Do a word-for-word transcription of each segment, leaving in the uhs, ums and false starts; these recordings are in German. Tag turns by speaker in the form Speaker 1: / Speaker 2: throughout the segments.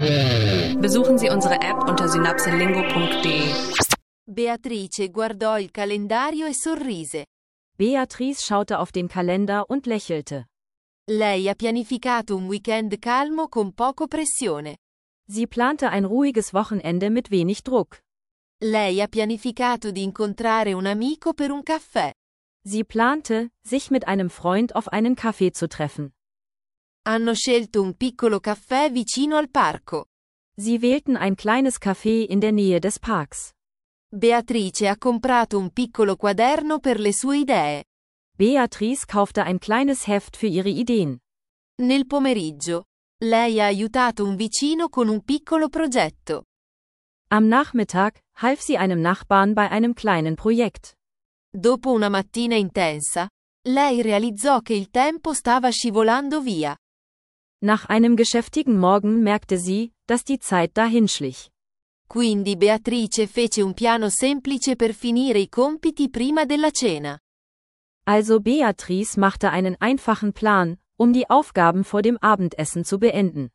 Speaker 1: Besuchen Sie unsere App unter synapselingo punkt de.
Speaker 2: Beatrice guardò il calendario e sorrise.
Speaker 3: Beatrice schaute auf den Kalender und lächelte.
Speaker 2: Lei ha pianificato un weekend calmo con poco pressione.
Speaker 3: Sie plante ein ruhiges Wochenende mit wenig Druck.
Speaker 2: Lei ha pianificato di incontrare un amico per un caffè.
Speaker 3: Sie plante, sich mit einem Freund auf einen Kaffee zu treffen.
Speaker 2: Hanno scelto un piccolo caffè vicino al parco.
Speaker 3: Sie wählten ein kleines Café in der Nähe des Parks.
Speaker 2: Beatrice ha comprato un piccolo quaderno per le sue idee.
Speaker 3: Beatrice kaufte ein kleines Heft für ihre Ideen.
Speaker 2: Nel pomeriggio, lei ha aiutato un vicino con un piccolo progetto.
Speaker 3: Am Nachmittag half sie einem Nachbarn bei einem kleinen Projekt.
Speaker 2: Dopo una mattina intensa, lei realizzò che il tempo stava scivolando via.
Speaker 3: Nach einem geschäftigen Morgen merkte sie, dass die Zeit dahinschlich.
Speaker 2: Quindi Beatrice fece un piano semplice per finire i compiti prima della cena.
Speaker 3: Also Beatrice machte einen einfachen Plan, um die Aufgaben vor dem Abendessen zu beenden.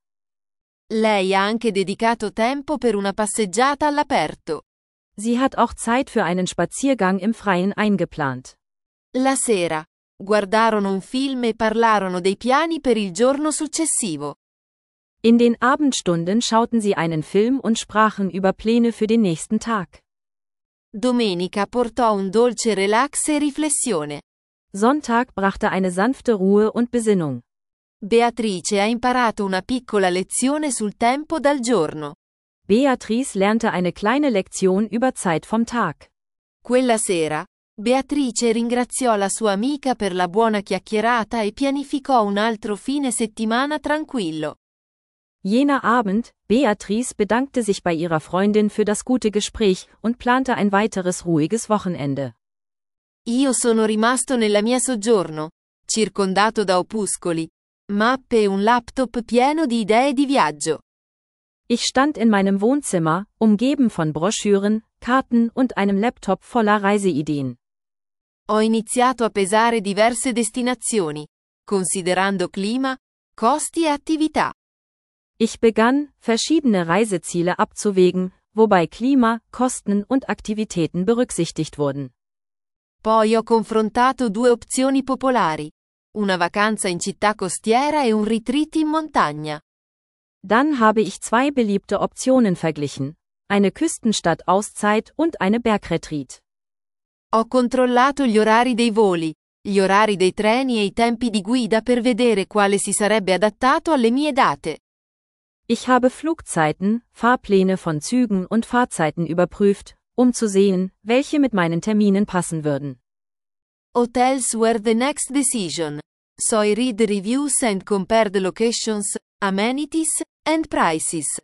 Speaker 2: Lei ha anche dedicato tempo per una passeggiata all'aperto.
Speaker 3: Sie hat auch Zeit für einen Spaziergang im Freien eingeplant.
Speaker 2: La sera, guardarono un film e parlarono dei piani per il giorno successivo.
Speaker 3: In den Abendstunden schauten sie einen Film und sprachen über Pläne für den nächsten Tag.
Speaker 2: Domenica portò un dolce relax e riflessione.
Speaker 3: Sonntag brachte eine sanfte Ruhe und Besinnung.
Speaker 2: Beatrice ha imparato una piccola lezione sul tempo dal giorno.
Speaker 3: Beatrice lernte eine kleine Lektion über Zeit vom Tag.
Speaker 2: Quella sera, Beatrice ringraziò la sua amica per la buona chiacchierata e pianificò un altro fine settimana tranquillo.
Speaker 3: Jener Abend, Beatrice bedankte sich bei ihrer Freundin für das gute Gespräch und plante ein weiteres ruhiges Wochenende.
Speaker 2: Io sono rimasto nella mia soggiorno, circondato da opuscoli, mappe e un laptop pieno di idee di viaggio.
Speaker 3: Ich stand in meinem Wohnzimmer, umgeben von Broschüren, Karten und einem Laptop voller Reiseideen.
Speaker 2: Ho iniziato a pesare diverse destinazioni, considerando clima, costi e attività.
Speaker 3: Ich begann, verschiedene Reiseziele abzuwägen, wobei Klima, Kosten und Aktivitäten berücksichtigt wurden.
Speaker 2: Poi ho confrontato due opzioni popolari: una vacanza in città costiera e un retreat in montagna.
Speaker 3: Dann habe ich zwei beliebte Optionen verglichen: eine Küstenstadt-Auszeit und eine Bergretreat.
Speaker 2: Ho controllato gli orari dei voli, gli orari dei treni e i tempi di guida per vedere quale si sarebbe adattato alle mie date.
Speaker 3: Ich habe Flugzeiten, Fahrpläne von Zügen und Fahrzeiten überprüft, um zu sehen, welche mit meinen Terminen passen würden.
Speaker 2: Hotels were the next decision. So I read reviews and compared locations, amenities, and prices.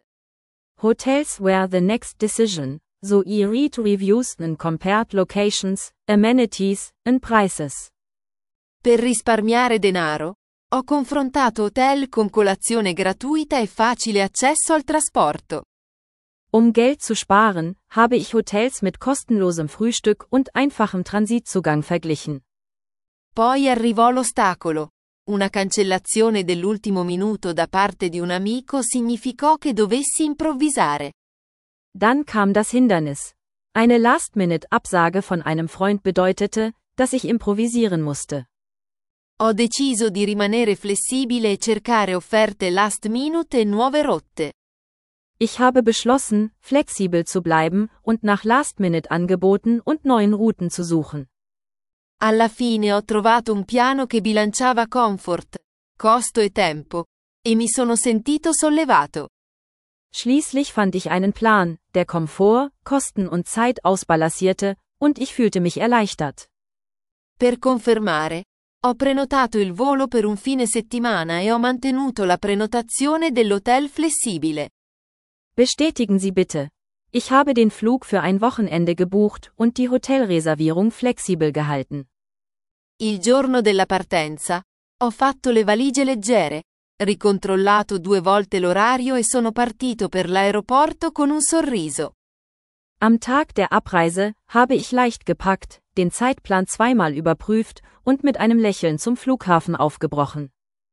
Speaker 3: Hotels were the next decision, so I read reviews and compared locations, amenities, and prices.
Speaker 2: Per risparmiare denaro, ho confrontato hotel con colazione gratuita e facile accesso al trasporto.
Speaker 3: Um Geld zu sparen, habe ich Hotels mit kostenlosem Frühstück und einfachem Transitzugang verglichen.
Speaker 2: Poi arrivò l'ostacolo. Una cancellazione dell'ultimo minuto da parte di un amico significò che dovessi improvvisare.
Speaker 3: Dann kam das Hindernis. Eine Last-Minute-Absage von einem Freund bedeutete, dass ich improvisieren musste.
Speaker 2: Ho deciso di rimanere flessibile e cercare offerte last minute e nuove rotte.
Speaker 3: Ich habe beschlossen, flexibel zu bleiben und nach Last-Minute-Angeboten und neuen Routen zu suchen.
Speaker 2: Alla fine ho trovato un piano che bilanciava comfort, costo e tempo, e mi sono sentito sollevato.
Speaker 3: Schließlich fand ich einen Plan, der Komfort, Kosten und Zeit ausbalancierte, und ich fühlte mich erleichtert.
Speaker 2: Per confermare, ho prenotato il volo per un fine settimana e ho mantenuto la prenotazione dell'hotel flessibile.
Speaker 3: Bestätigen Sie bitte. Ich habe den Flug für ein Wochenende gebucht und die Hotelreservierung flexibel gehalten.
Speaker 2: Il giorno della partenza, ho fatto le valigie leggere, ricontrollato due volte l'orario e sono partito per l'aeroporto con un sorriso.
Speaker 3: Am Tag der Abreise habe ich leicht gepackt, den Zeitplan zweimal überprüft und mit einem Lächeln zum Flughafen aufgebrochen.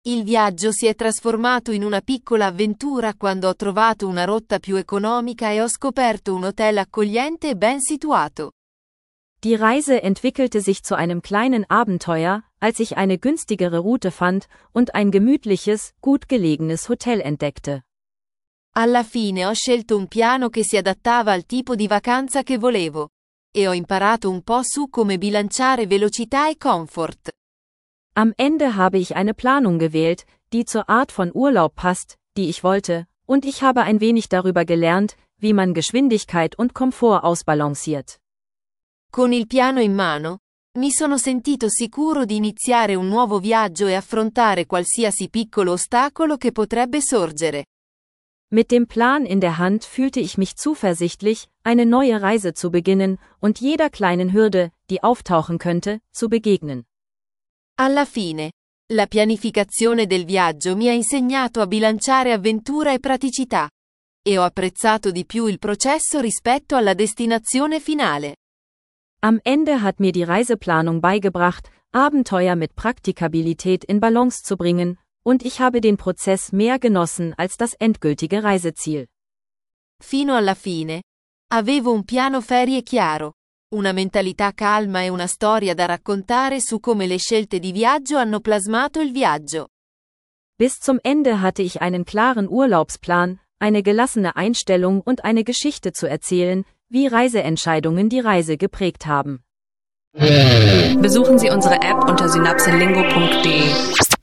Speaker 2: Il viaggio si è trasformato in una piccola avventura quando ho trovato una rotta più economica e ho scoperto un hotel accogliente e ben situato.
Speaker 3: Die Reise entwickelte sich zu einem kleinen Abenteuer, als ich eine günstigere Route fand und ein gemütliches, gut gelegenes Hotel entdeckte.
Speaker 2: Alla fine ho scelto un piano che si adattava al tipo di vacanza che volevo. E ho imparato un po' su come bilanciare velocità e comfort.
Speaker 3: Am Ende habe ich eine Planung gewählt, die zur Art von Urlaub passt, die ich wollte, und ich habe ein wenig darüber gelernt, wie man Geschwindigkeit und Komfort ausbalanciert.
Speaker 2: Con il piano in mano, mi sono sentito sicuro di iniziare un nuovo viaggio e affrontare qualsiasi piccolo ostacolo che potrebbe sorgere.
Speaker 3: Mit dem Plan in der Hand fühlte ich mich zuversichtlich, eine neue Reise zu beginnen und jeder kleinen Hürde, die auftauchen könnte, zu begegnen.
Speaker 2: Alla fine, la pianificazione del viaggio mi ha insegnato a bilanciare avventura e praticità. E ho apprezzato di più il processo rispetto alla destinazione finale.
Speaker 3: Am Ende hat mir die Reiseplanung beigebracht, Abenteuer mit Praktikabilität in Balance zu bringen, und ich habe den Prozess mehr genossen als das endgültige Reiseziel.
Speaker 2: Fino alla fine, avevo un piano ferie chiaro, una mentalità calma e una storia da raccontare su come le scelte di viaggio hanno plasmato il viaggio.
Speaker 3: Bis zum Ende hatte ich einen klaren Urlaubsplan, eine gelassene Einstellung und eine Geschichte zu erzählen, wie Reiseentscheidungen die Reise geprägt haben.
Speaker 1: Besuchen Sie unsere App unter synapselingo punkt de.